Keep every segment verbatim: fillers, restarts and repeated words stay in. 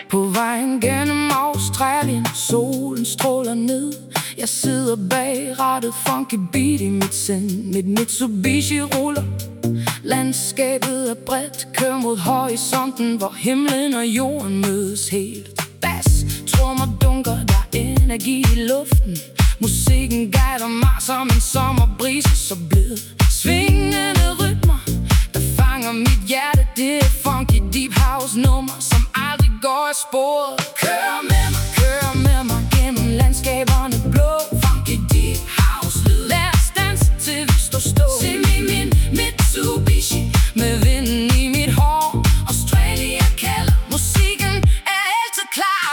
På vejen gennem Australien, solen stråler ned. Jeg sidder bag rattet, funky beat i mit sind. Mit Mitsubishi ruller, landskabet er bredt. Kører mod horisonten, hvor himlen og jorden mødes helt. Bas, trommer dunker, der er energi i luften. Musikken guider mig som en sommerbrise, så blød. Svingende rytmer, der fanger mit hjerte. Det er funky deep house nummer, som aldrig går af sporet. Kør med mig, kør med mig gennem landskaberne blå. Funky deep house lyd. Lad os danse til vi står stå. Se mig min Mitsubishi med vinden i mit hår. Australia kalder, musikken er altid klar.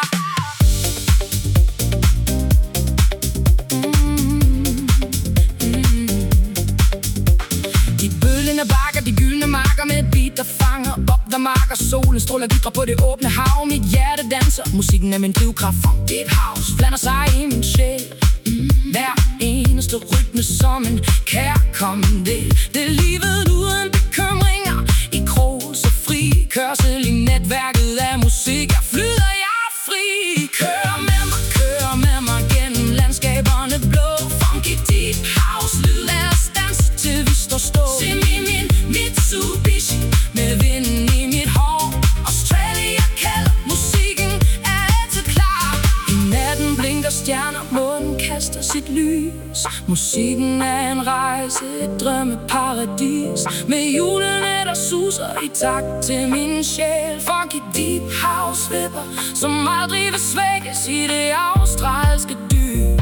De bølgende bakker, de gyldne marker med et beat, der fanger op, der marker. Solen stråler videre på det åbne hav. Mit hjerte danser, musikken er min drivkraft. Funk deep house blander sig i min sjæl. mm. Hver eneste rytme som en kærkommen del. Det er livet uden bekymringer, i krog så fri. Kørsel i netværket af musik, jeg flyder, jeg er fri. Kør med mig, kør med mig gennem landskaberne blå. Funky deep house lyd. Lad os danse til vi står stå. Se mig min Mitsubishi med vinden i mit hår. Australia kalder, musikken er altid klar. I natten blinker stjerner, månen kaster sit lys. Musikken er en rejse, et drømmeparadis. Med hjulene der suser i takt til min sjæl. Funky deep house vipper, som aldrig vil svækkes i det australske dyb,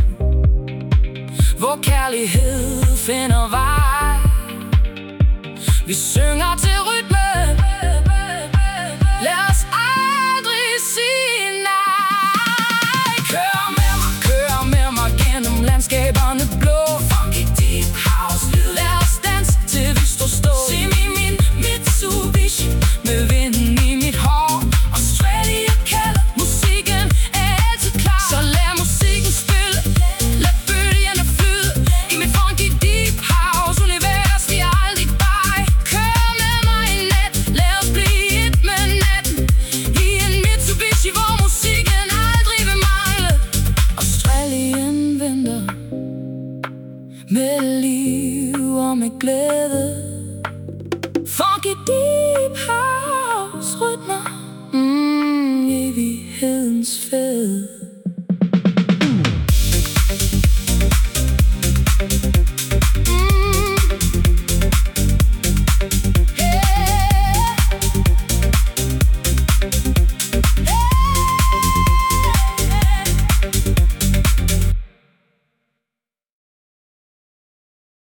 hvor kærlighed finder vej. Vi synger til rytme, lad os aldrig sige nej. Kør med mig, kør med mig gennem landskaberne blå. Funky deep house lyd. Lad os danse til vi står stå. Se mig min Mitsubishi med vinden i mit hår. Australia kalder, musikken er altid klar. Så lad musikken spille, lad bølgerne flyde. I mit funky deep house univers, vi er aldrig bare. Kør med mig i nat, lad os blive et med natten. I en Mitsubishi, hvor musikken aldrig vil mangle. Australien venter med liv og med glæde. Funky deep house rytmer, mm, evighedens fed.